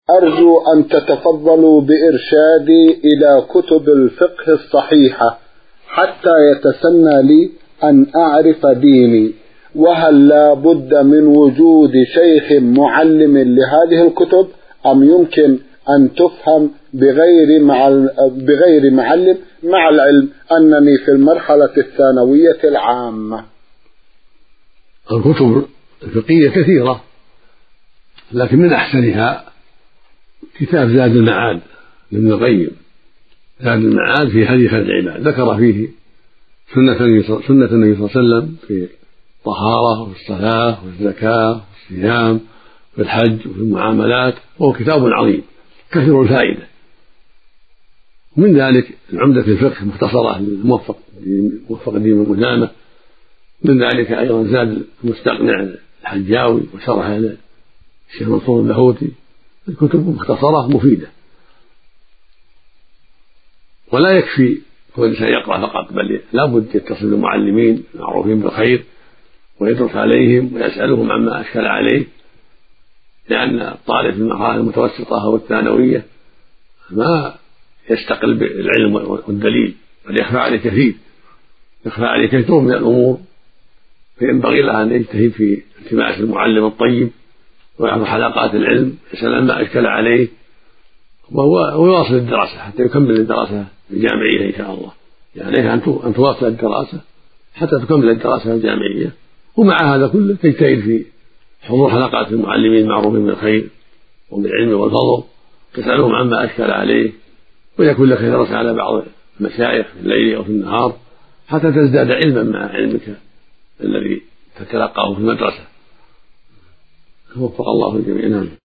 أرجو أن تتفضلوا بإرشادي إلى كتب الفقه الصحيحة حتى يتسنى لي أن أعرف ديني، وهل لا بد من وجود شيخ معلم لهذه الكتب أم يمكن أن تفهم بغير معلم، مع العلم أنني في المرحلة الثانوية العامة؟ الكتب الفقهية كثيرة، لكن من أحسنها كتاب زاد المعاد لابن القيم. زاد المعاد في هدي خير العباد، ذكر فيه سنة النبي صلى الله عليه وسلم في الطهارة وفي الصلاة والزكاة والصيام والحج وفي المعاملات، وهو كتاب عظيم كثير الفائدة. ومن ذلك العمدة في الفقه مختصرة للموفق الدين قدامة. من ذلك أيضا زاد المستقنع الحجاوي وشرح الشيخ منصور اللاهوتي. الكتب مختصرة مفيدة، ولا يكفي كل إنسان يقرأ فقط، بل لا بد يتصل بمعلمين معروفين بالخير ويدرس عليهم ويسألهم عما أشكل عليه، لأن الطالب في المرحلة المتوسطة أو الثانوية ما يستقل بالعلم والدليل، بل يخفى عليه كثير من الأمور، فينبغي له أن يجتهد في التماس المعلم الطيب ويحضر حلقات العلم يسأل عما أشكل عليه ويواصل الدراسة حتى يكمل الدراسة الجامعية إن شاء الله. يعني أن تواصل الدراسة حتى تكمل الدراسة الجامعية، ومع هذا كله تجتهد في حضور حلقات المعلمين المعروفين بالخير وبالعلم والفضل، تسألهم عما أشكل عليه، ويكون لك درس على بعض المشايخ في الليل أو في النهار حتى تزداد علما مع علمك الذي تتلقاه في المدرسة. وفق الله الجميع.